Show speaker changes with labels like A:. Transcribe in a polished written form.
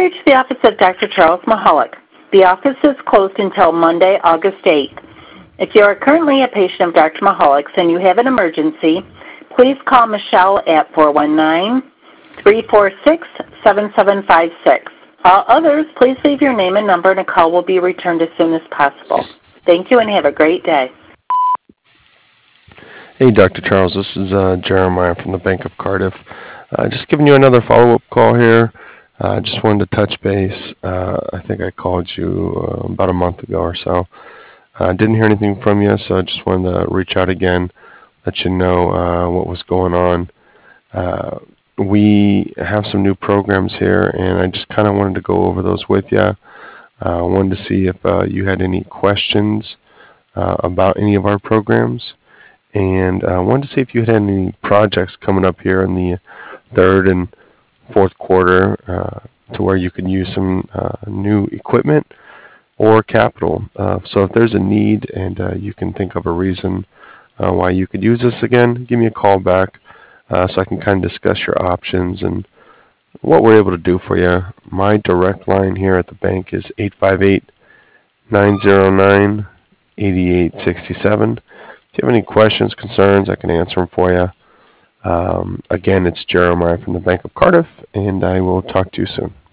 A: reached the office of Dr. Charles Mahalik. The office is closed until Monday, August 8th. If you are currently a patient of Dr. Mahalik's and you have an emergency, please call Michelle at 419-346-7756. All others, please leave your name and number, and a call will be returned as soon as possible. Thank you and have a great day.
B: Hey, Dr. Charles, this is Jeremiah from the Bank of Cardiff. Just giving you another follow-up call here. Just wanted to touch base. I think I called you about a month ago or so. Didn't hear anything from you, so I just wanted to reach out again, let you know what was going on. We have some new programs here, and I just kind of wanted to go over those with you. I wanted to see if you had any questions about any of our programs. And I wanted to see if you had any projects coming up here in the third and fourth quarter to where you can use some new equipment or capital. So if there's a need and you can think of a reason why you could use this again, give me a call back so I can kind of discuss your options and what we're able to do for you. My direct line here at the bank is 858-909-8867. If you have any questions, concerns, I can answer them for you. Again, it's Jeremiah from the Bank of Cardiff, and I will talk to you soon.